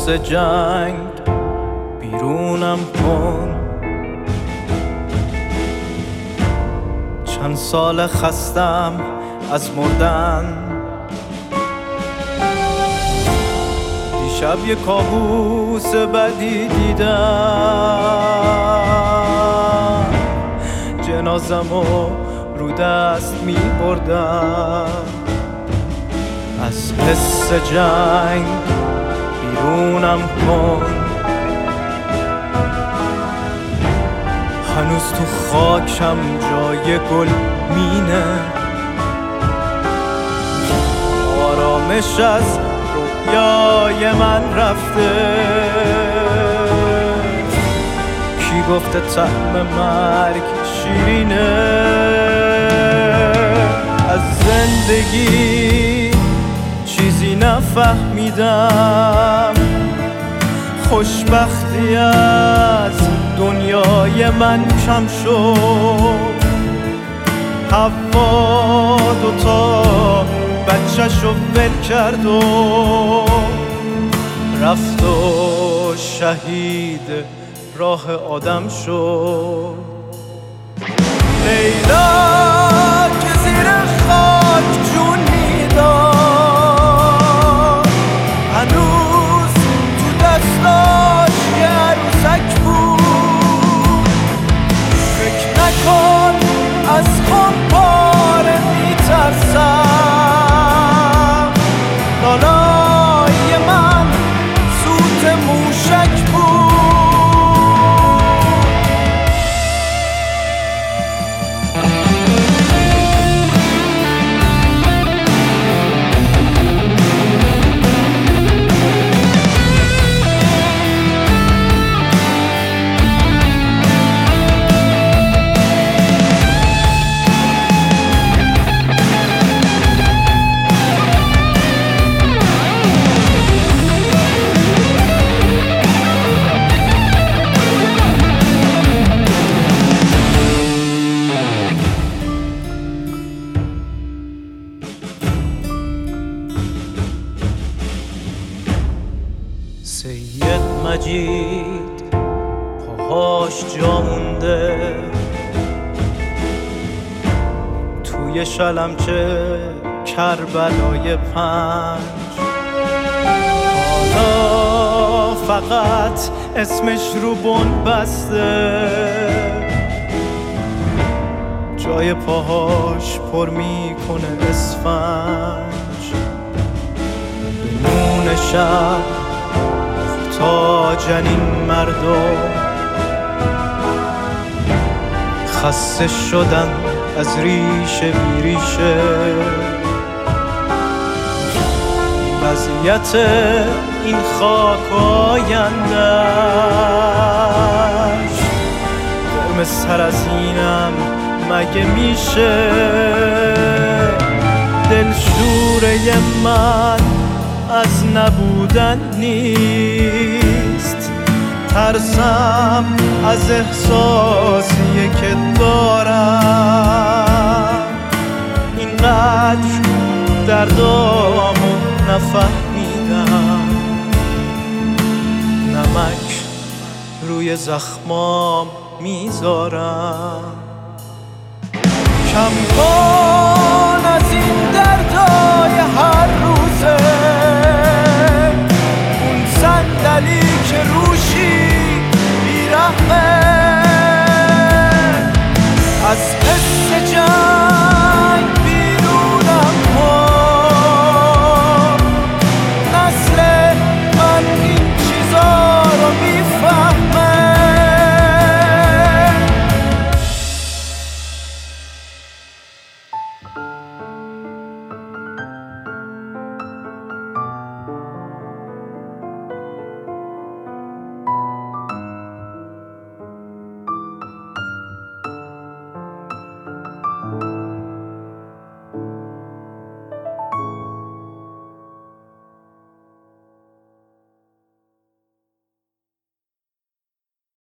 حس جنگ بیرونم کن. چند سال خستم از مردن، دیشب یه کابوس بدی دیدم، جنازمو رو دست می بردم. از حس جنگ بیرونم کن. هنوز تو خاکم جای گل مینه، آرامش از رویای من رفته. کی گفته طعم مرگ شیرینه؟ از زندگی چیزی نفهمیدم، خوشبختی از دنیای من کم شد. حوا دوتا بچه‌شو ول کرد و رفت و شهید راه آدم شد. لیلا که زیر خاک جون میداد، هنوز تو دستاش یه عروسک بود. فکر نکن از خمپاره میترسم، لالای من سوت موشک بود. سید مجید پاهاش جا مونده توی شلمچه کربلای 5. حالا فقط اسمش رو بن بسته، جای پاهاش پر میکنه اسفنج. به نون شب تا جنین مردم خسته شدن از ریشه بیریشه. وضعیت این خاک آینده‌اش گرم سر از اینم مگه میشه؟ دلشوره من از نبودن نیست، ترسم از احساسی که دارم. اینقدر دردامو نفهمیدم، نمک روی زخمام میذارم. کم کن از این دردای هر روزه، اون صندلی که روشی بیرحمه.